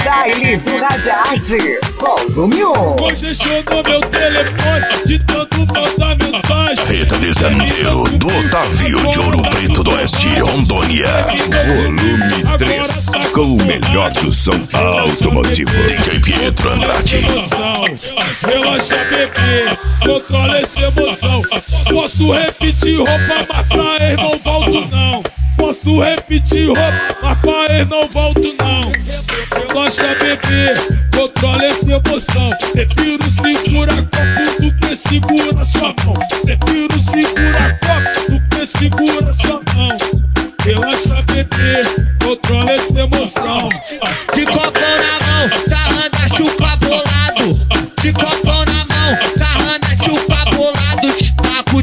Baile do Hazard, volume 1. Congestionou meu telefone de tanto mandar mensagem. Rita de Janeiro, do Otávio de Ouro Preto do Oeste, Rondônia. Volume 3, com o melhor do som automotivo. DJ Pietro Andrade. Relaxa, bebê, controla essa emoção. Posso repetir roupa, mas pra eles não volto não. Posso repetir roupa, mas pra eles não volto não. Relaxa, bebê, controla essa emoção. Prefiro segurar copo do que segura sua mão. Prefiro segurar copo do que segura sua mão. Relaxa, bebê, controla essa emoção. De copão na mão, carrana chupa bolado. De copão na mão, carrana chupa bolado. Te taco,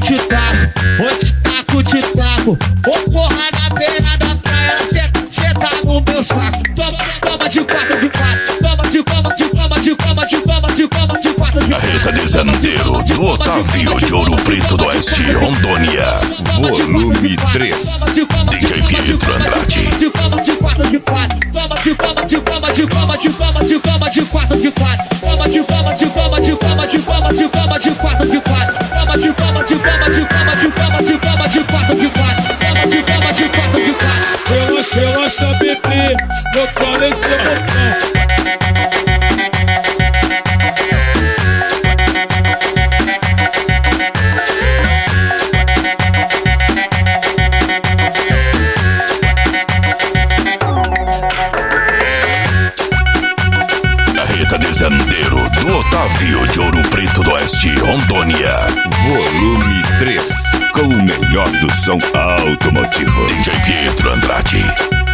te taco. Ô porra na beira da praia, cê tá no meu saco. Toma de 4 de 4. Toma de 4 de 4. Rita de Janeiro, do Otávio de Ouro Preto do Oeste, Rondônia. Volume 3, DJ Pietro Andrade. Toma de 4 de 4. Toma de 4 de 4. Toma de 4 de 4. Toma de 4 de 4. Toma de 4 de 4. Relaxa, bebê, controla essa emoção. Rita de Janeiro, do Otávio de Ouro Preto do Oeste, Rondônia. Volume 3, com o melhor do som automotivo. DJ Pietro Andrade.